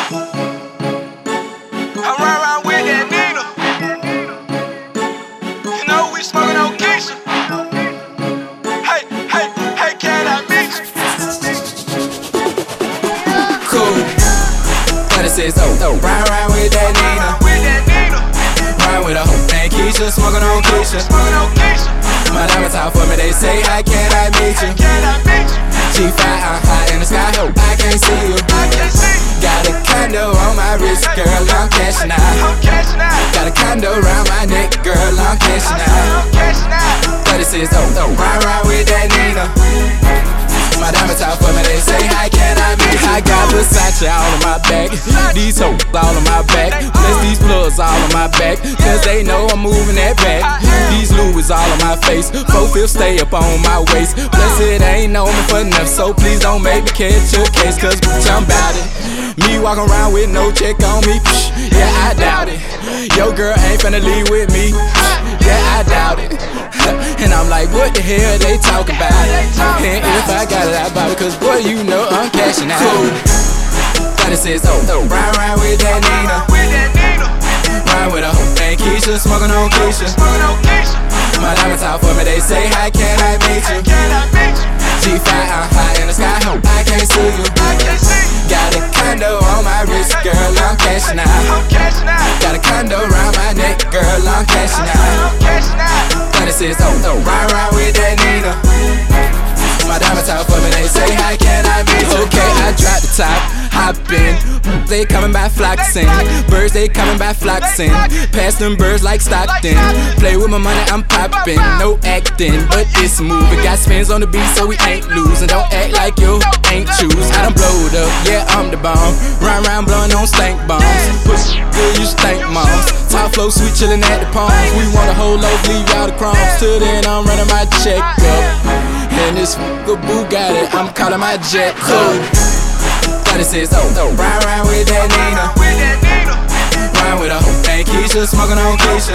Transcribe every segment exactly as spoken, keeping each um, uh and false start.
I run around with that Nina. You know we smoking on Keisha. Hey, hey, hey, can I meet you? Cool. thirty-six oh, oh, ride around with that Nina. Ride with a hoe named Keisha, smoking on Keisha. My diamonds out for me, they say, how can I meet you? G five, I'm high in the sky, hope I can't see you. Got a condo on my wrist, girl, I'm cashing out. Got a condo around my neck, girl, I'm cashing out. thirty-six oh, oh, ride around with that Nina. My diamonds out for me, they say, how can I meet you? I got Versace all on my back, these hoes all on my back, plus these plugs all on my back, cause they know I'm moving that back. These Louis all on my face, four-fifths stay up on my waist, plus it ain't known me for enough, so please don't make me catch your case, cause bitch, I'm bout it. Me walking around with no check on me, psh, yeah, I doubt it. Yo girl ain't finna leave with me, psh, yeah, I doubt it. And I'm like, what the hell they talking about? And if I got it, I bought it, cause boy, you know I'm cashing out. Cool. thirty-six oh, oh, ride around with that Nina. Ride with a hoe named Keisha, smoking on Keisha. My diamonds out for me, they say, how can I meet you? G five, I'm high in the sky, hope I can't see you. Got a condo on my wrist, girl, I'm cashing out. Got a condo around my neck, girl, I'm cashing out. thirty-six oh, oh, ride around with that Nina. My diamonds out for me, they say, how can I meet you? Okay, I drop the top, hop in. They coming by flocking. Birds, they coming by flocking. Pass them birds like Stockton. Play with my money, I'm popping. No acting, but this move. It got spins on the beat, so we ain't losing. Don't act like you ain't choose. I done blowed up, yeah, I'm the bomb. Run around blowing on stank bombs. Push good, you stank moms. Top flow, sweet chillin' at the palms. We want a whole loaf, leave y'all the crumbs. Till then, I'm running my check up. And this f***er Bugatti, I'm calling my jet cool. thirty-six oh, oh, ride around with that Nina. Ride with a hoe named Keisha, smoking on Keisha.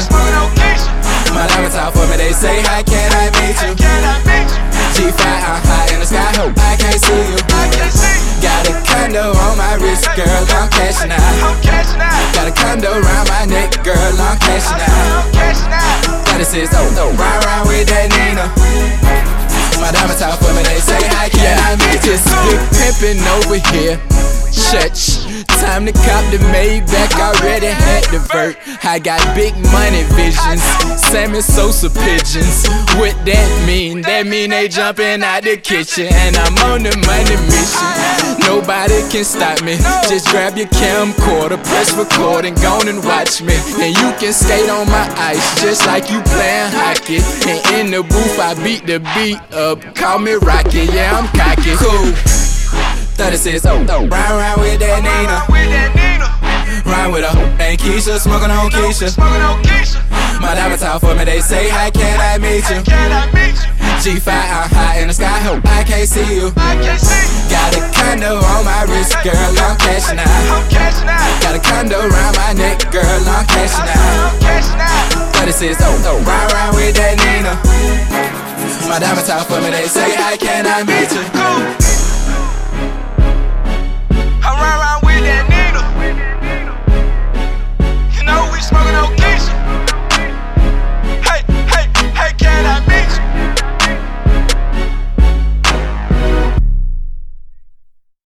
My diamonds out for me, they say, how can I meet you? G five, I'm high in the sky, hope I can't see you. Got a condo on my wrist, girl, I'm cashing out. Got a condo around my neck, girl, I'm cashing out. thirty-six oh, oh, ride around with that Nina. My diamonds out for me, they say, how can yeah, I meet you? Just big pimpin' over here. Church, time to cop the Maybach, already had the vert. I got big money visions, Sammy Sosa pigeons. What that mean? That mean they jumping out the kitchen, and I'm on the money mission. Nobody can stop me. Just grab your camcorder, press record, and go on and watch me. And you can skate on my ice, just like you playing hockey. And in the booth, I beat the beat up. Call me Rocky, yeah, I'm cocky. Cool. thirty-six oh, oh, ride around with that Nina. Ride with a hoe named Keisha, smoking on Keisha. My diamonds out for me, they say, how can I meet you? G five, I'm high in the sky, hope I can't see you. Got a condo on my wrist, girl, I'm cashing out. Got a condo around my neck, girl, I'm cashing out. thirty-six oh, oh, ride around with that Nina. My diamonds out for me, they say, how can I meet you?